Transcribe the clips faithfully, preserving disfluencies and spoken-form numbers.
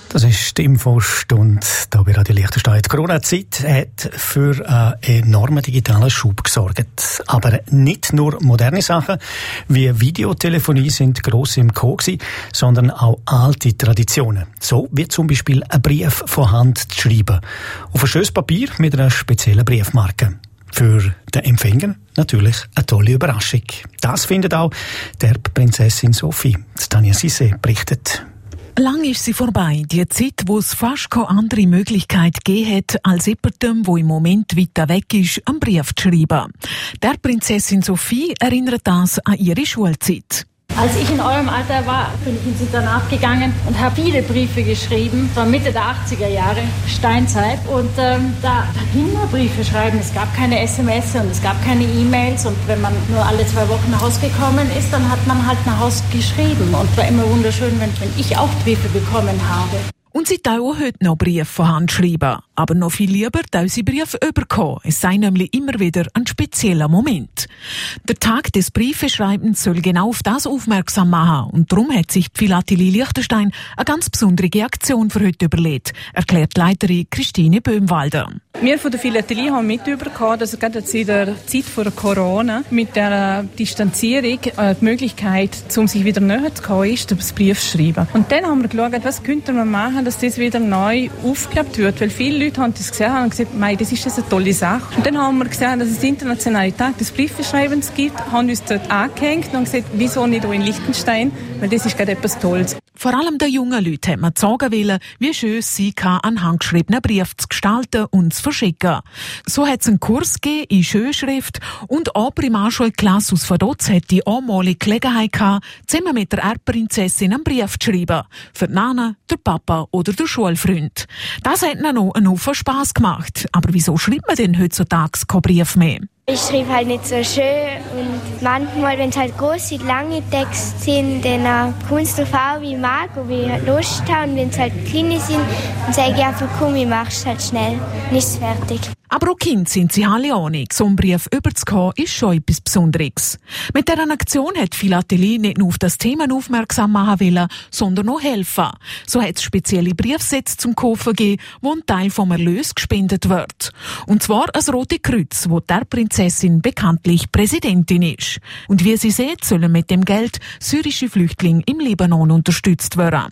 Das ist die Infostunde hier bei Radio Liechtenstein. Die Corona-Zeit hat für einen enormen digitalen Schub gesorgt. Aber nicht nur moderne Sachen wie Videotelefonie sind gross im Kommen gewesen, sondern auch alte Traditionen. So wie zum Beispiel ein Brief von Hand zu schreiben. Auf ein schönes Papier mit einer speziellen Briefmarke. Für den Empfänger natürlich eine tolle Überraschung. Das findet auch der Prinzessin Sophie. Tanja Sisse berichtet. Lang ist sie vorbei, die Zeit, wo es fast keine andere Möglichkeit gegeben hat, als jemandem, der im Moment weiter weg ist, einen Brief zu schreiben. Der Prinzessin Sophie erinnert das an ihre Schulzeit. Als ich in eurem Alter war, bin ich ins Internat gegangen und habe viele Briefe geschrieben. Das war Mitte der achtziger Jahre, Steinzeit. Und ähm, da, da ging nur Briefe schreiben. Es gab keine S M S und es gab keine E-Mails. Und wenn man nur alle zwei Wochen nach Hause gekommen ist, dann hat man halt nach Hause geschrieben. Und es war immer wunderschön, wenn, wenn ich auch Briefe bekommen habe. Und sie tun auch heute noch Briefe von Hand schreiben. Aber noch viel lieber tun sie Briefe überkommen. Es sei nämlich immer wieder ein spezieller Moment. Der Tag des Briefeschreibens soll genau auf das aufmerksam machen. Und darum hat sich die Philatelie Liechtenstein eine ganz besondere Aktion für heute überlegt, erklärt die Leiterin Christine Böhmwalder. Wir von der Philatelie haben mitbekommen, dass gerade in der Zeit vor Corona mit der Distanzierung äh, die Möglichkeit, um sich wieder näher zu kommen, ist, das Brief zu schreiben. Und dann haben wir geschaut, was könnte man machen, dass das wieder neu aufgelebt wird. Weil viele Leute haben das gesehen und gesagt, mei, das ist das eine tolle Sache. Und dann haben wir gesehen, dass es den internationalen Tag des Briefeschreibens gibt, haben uns dort angehängt und gesagt, wieso nicht auch in Liechtenstein, weil das ist gerade etwas Tolles. Vor allem den jungen Leuten hat man sagen wollen, wie schön es sein kann, einen handgeschriebenen Brief zu gestalten und zu verschicken. So hat es einen Kurs gegeben in Schönschrift und auch Primarschulklasse aus Vaduz hat die einmalige Gelegenheit gehabt, zusammen mit der Erbprinzessin einen Brief zu schreiben. Für die Nana, der Papa oder der Schulfreund. Das hat ihnen noch einen Haufen Spass gemacht. Aber wieso schreibt man denn heutzutage keinen Brief mehr? Ich schreibe halt nicht so schön und manchmal, wenn es halt große, lange Texte sind, dann kommt es darauf an, wie ich mag und wie ich halt Lust habe. Und wenn es halt kleine sind, dann sage ich einfach, komm, ich mache es halt schnell, dann ist es fertig. Aber auch Kinder sind sie alle einig. So einen Brief überzukommen ist schon etwas Besonderes. Mit dieser Aktion hat Philatelie nicht nur auf das Thema aufmerksam machen wollen, sondern auch helfen. So hat es spezielle Briefsätze zum Kaufen gegeben, wo ein Teil vom Erlös gespendet wird. Und zwar ein Rote Kreuz, wo der Prinzessin bekanntlich Präsidentin ist. Und wie sie sieht, sollen mit dem Geld syrische Flüchtlinge im Libanon unterstützt werden.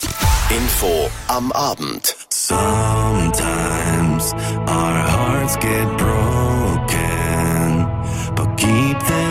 Info am Abend. Sometimes our hearts get broken, but keep them